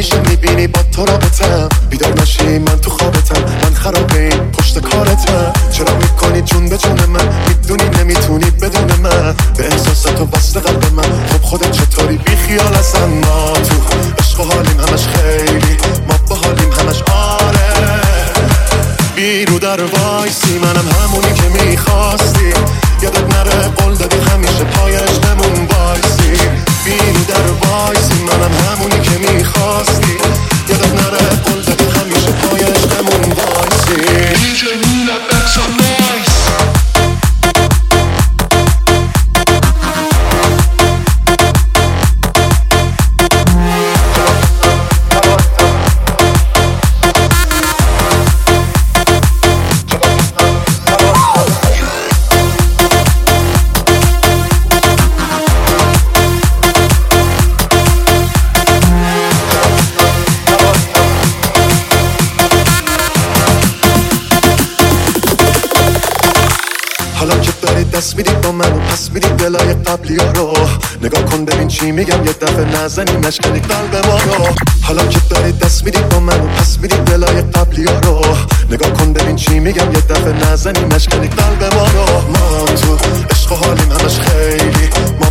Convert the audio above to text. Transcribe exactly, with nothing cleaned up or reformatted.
همیشه میبینی با تو رابطم، بیدار نشی من تو خوابتم، من خراب این پشت کارتم. چرا میکنی جون به جون من، میدونی نمیتونی بدون من، به احساسات و وصل قلب من. خب خودت چطوری بی خیال هستم، ما تو عشق و حالیم همش خیلی، ما با حالیم همش آره. بیرو در وایسی منم همونی که میخواستی، یادت نره قول دادی همیشه پایش نمون وایسی. بیرو در وایسی منم همونی که میخواستی، یادت نره قول دادی همیشه پایش نمون وایسی. دیجی میلا بکس و نایس. حالا که داری دست میدی با من و پس میدی دلای قبلی ها رو، نگاه کن ببین چی میگم یه دفعه نزنی نشکنی قلب ما رو. حالا که داری دست میدی با من و پس میدی دلای قبلی ها رو، نگاه کن ببین چی میگم یه دفعه نزنی نشکنی قلب ما رو. ما تو عشق و حالیم همش خیلی،